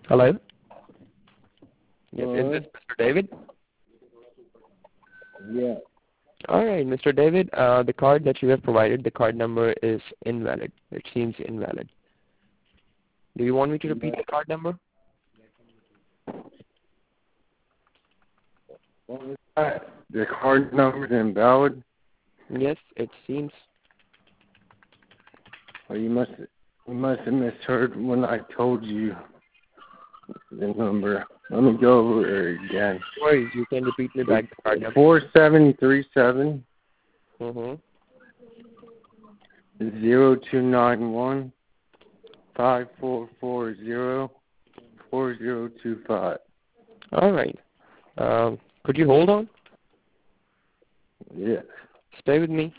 Hello? Yes, is this Mr. David? Yeah. All right, Mr. David, the card that you have provided, the card number is invalid. It seems invalid. Do you want me to repeat the card number? What was that? The card number is invalid? Yes, it seems. Well, you must have misheard when I told you the number. Let me go over it again. No worries, you can repeat me back the card number. 4737 Mm-hmm. 0291 5440 4025. All right. Could you hold on? Yes. Stay with me.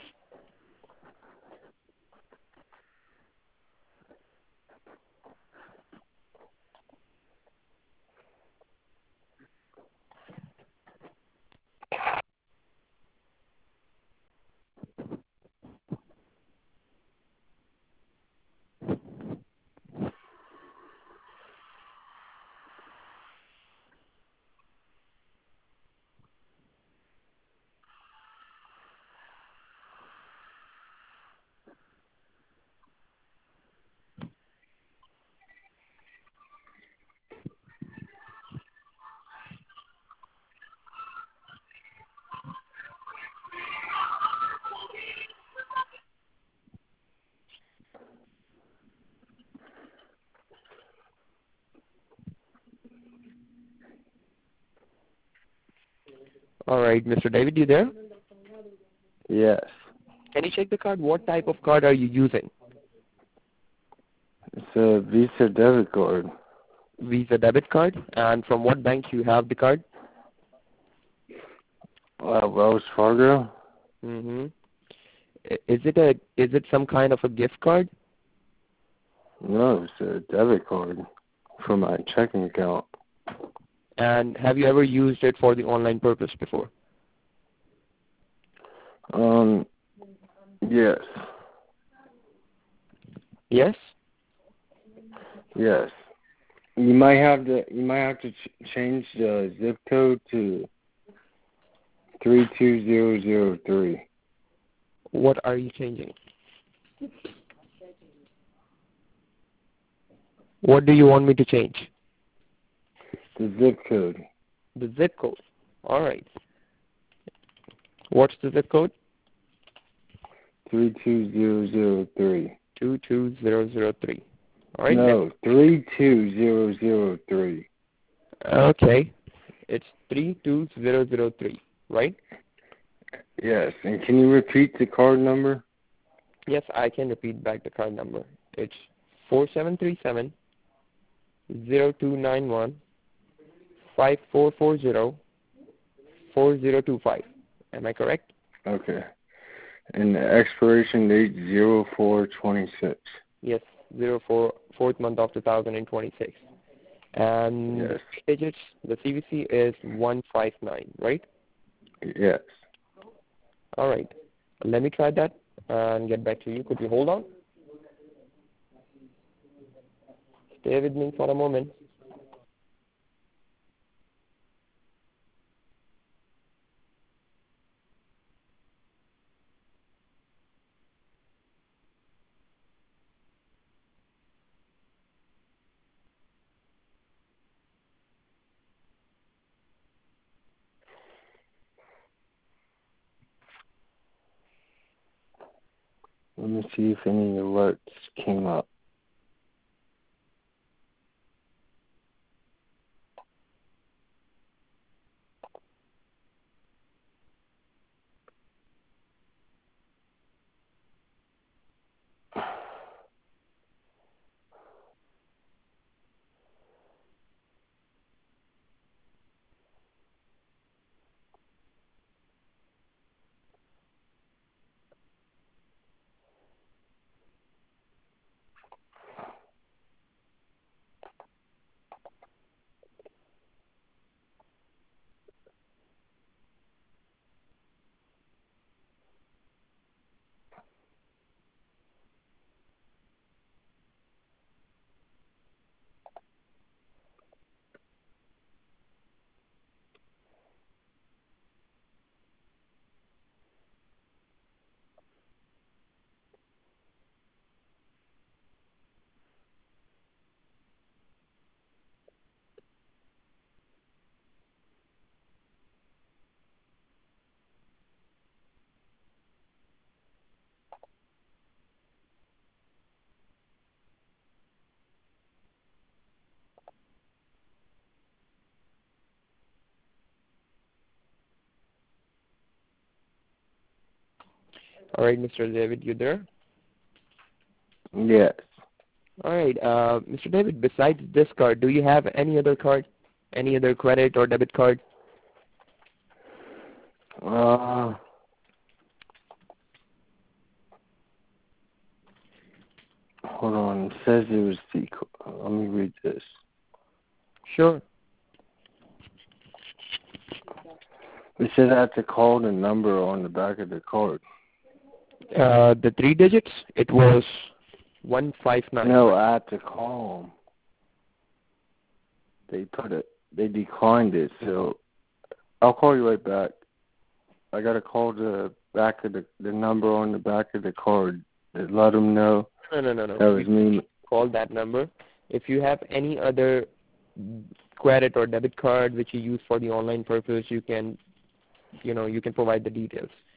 All right, Mr. David, you there? Yes. Can you check the card? What type of card are you using? It's a Visa debit card. Visa debit card? And from what bank you have the card? Wells Fargo? Mm-hmm. Is it some kind of a gift card? No, it's a debit card for my checking account. And have you ever used it for the online purpose before? Yes. Yes? Yes. You might have to change the zip code to 32003. What are you changing? What do you want me to change? The zip code. The zip code. All right. What's the zip code? 32003. 22003. All right. No, 32003. Okay. It's 32003, right? Yes. And can you repeat the card number? Yes, I can repeat back the card number. It's 4737 0291 5440 4025. Am I correct? Okay. And the expiration date 0426. Yes, 4th month of 2026. And Yes. the digits, the CVC is 159, right? Yes. All right. Let me try that and get back to you. Could you hold on? Stay with me for a moment. Let me see if any alerts came up. All right, Mr. David, you there? Yes. All right, Mr. David, besides this card, do you have any other card? Any other credit or debit card? Hold on. It says it was the. Let me read this. Sure. It says I have to call the number on the back of the card. The 3 digits, it was 159. No, I have to call them. They declined it, so I'll call you right back. I gotta call the back of the number on the back of the card to let them know. No. That was me. Call that number. If you have any other credit or debit card which you use for the online purpose, you can provide the details.